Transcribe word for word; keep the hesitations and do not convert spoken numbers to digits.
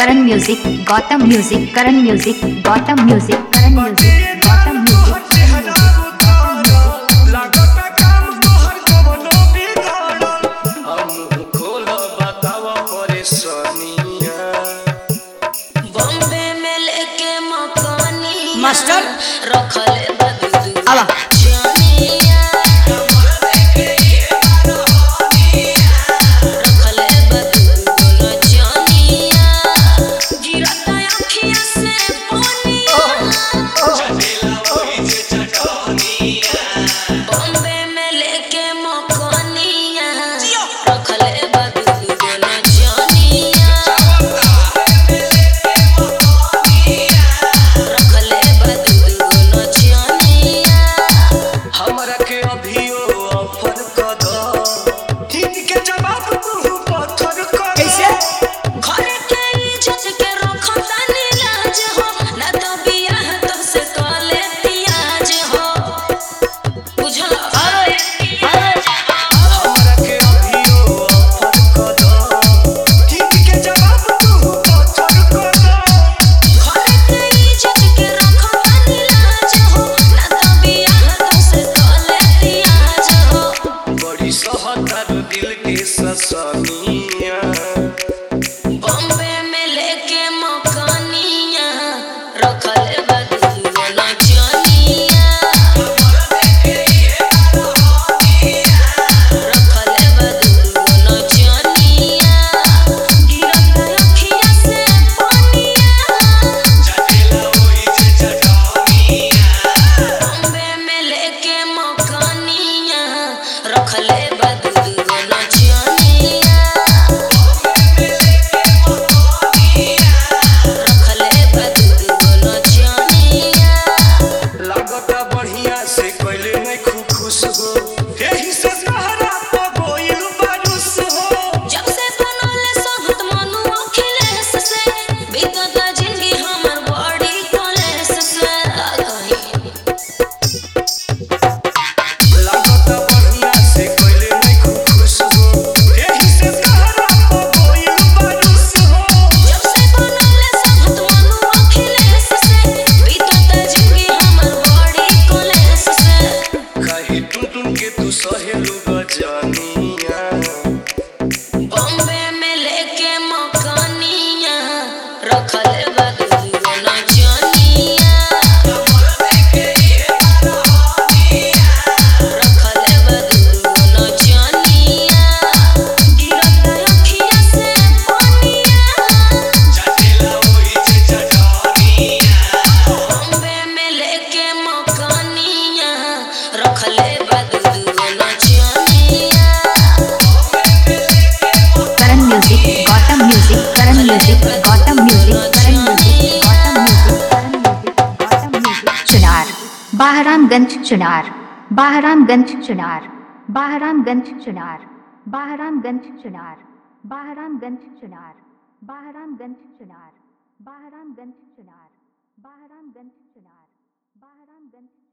करण music Gautam music Karan music Gautam music Karan music Gautam music master रखले आवा दिल के ससनिया बॉम्बे में लेके मकानिया रखले बदुगना जानिया रखले बदुगना जानिया गिरता अखिया से पानिया चटेला ओही जे चटनिया बॉम्बे में लेके मकानिया रखले बॉम्बे में लेके मकानिया रखले बदुगना जानिया रखले बदुगना जानिया गिरता अखिया से पानिया चटेला ओही जे चटनिया बॉम्बे में लेके मकानिया रखले Gautam music Karan music Gautam music Karan music Gautam music Karan music Gautam music Chunar Bahramganj Chunar Bahramganj Chunar Bahramganj Chunar Bahramganj Chunar Bahramganj Chunar Bahramganj Chunar Bahramganj Chunar Bahramganj Chunar Bahramganj